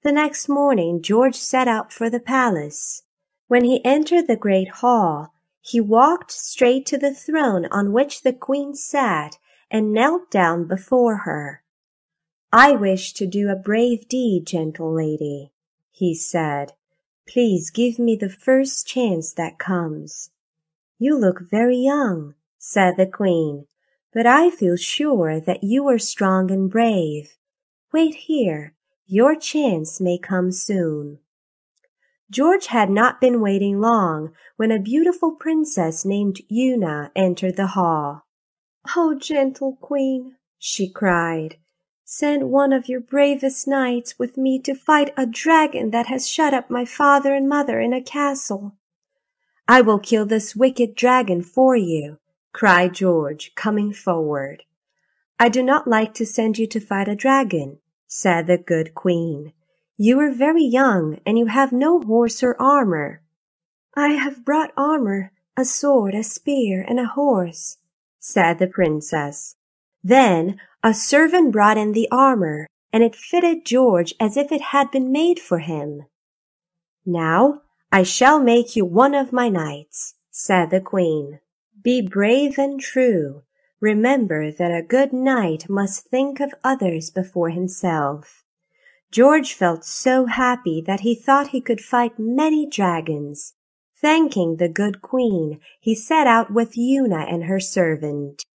The next morning George set out for the palace. When he entered the great hall, he walked straight to the throne on which the queen sat and knelt down before her. "I wish to do a brave deed, gentle lady," he said. "Please give me the first chance that comes." "You look very young," said the queen, "but I feel sure that you are strong and brave. Wait here. Your chance may come soon." George had not been waiting long when a beautiful princess named Una entered the hall. "Oh, gentle queen," she cried, "send one of your bravest knights with me to fight a dragon that has shut up my father and mother in a castle." "I will kill this wicked dragon for you," cried George, coming forward. "I do not like to send you to fight a dragon," said the good queen. "You are very young, and you have no horse or armor." "I have brought armor, a sword, a spear, and a horse," said the princess. Then a servant brought in the armor, and it fitted George as if it had been made for him. "Now I shall make you one of my knights," said the queen. "Be brave and true. Remember that a good knight must think of others before himself." George felt so happy that he thought he could fight many dragons. Thanking the good queen, he set out with Una and her servant.